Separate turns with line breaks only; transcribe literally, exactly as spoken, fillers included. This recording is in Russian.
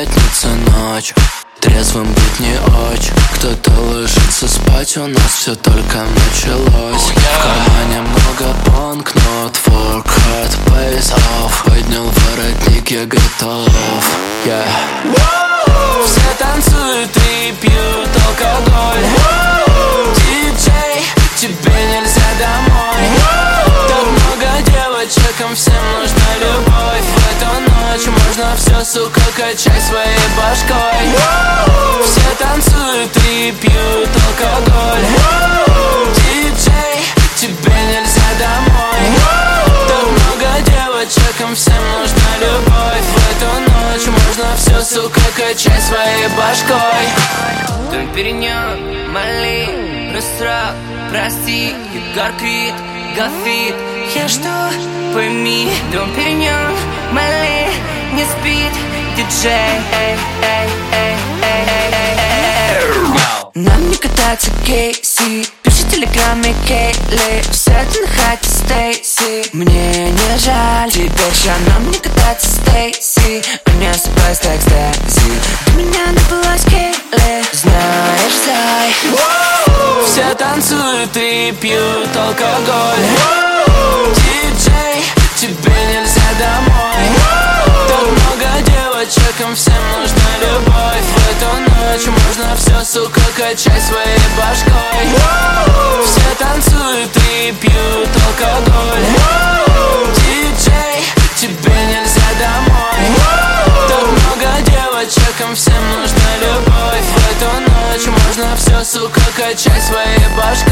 пятница ночь, трезвым быть не очень. Кто-то ложится спать, у нас все только началось. oh, yeah. В кармане много банкнот, work hard, pays off. Поднял воротник, я готов, yeah. Все танцуют и пьют алкоголь. Диджей, тебе нельзя домой. Так много девочек, им всем нужна любовь. В эту ночь можно все, сука, качай своей башкой. Все танцуют и пьют алкоголь. Диджей, тебе нельзя домой. Так много девочек, им всем нужна любовь. В эту ночь можно все, сука, качай своей башкой.
Дом Периньон, Мали, Рустрак, прости, Егор Крид, Гафит. Я что, пойми, Дом Периньон, Мали, не спит, диджей. Эй, эй, эй, эй, эй, эй. Нам не кататься Кейси, пиши в телеграме Кейли. Все это на хате Стейси, мне не жаль. Теперь же нам не кататься Стейси, а не спайс так Стейси. Ты меня напылась Кейли, знаешь, зай.
Все танцуют и пьют алкоголь. Диджей, тебе нельзя домой. Так много девочек, им всем нужна любовь. В эту ночь можно все, сука, качай своей башкой. Все танцуют и пьют алкоголь. Диджей, тебе нельзя домой. Так много девочек, им всем нужна любовь. В эту ночь можно все, сука, качай своей башкой.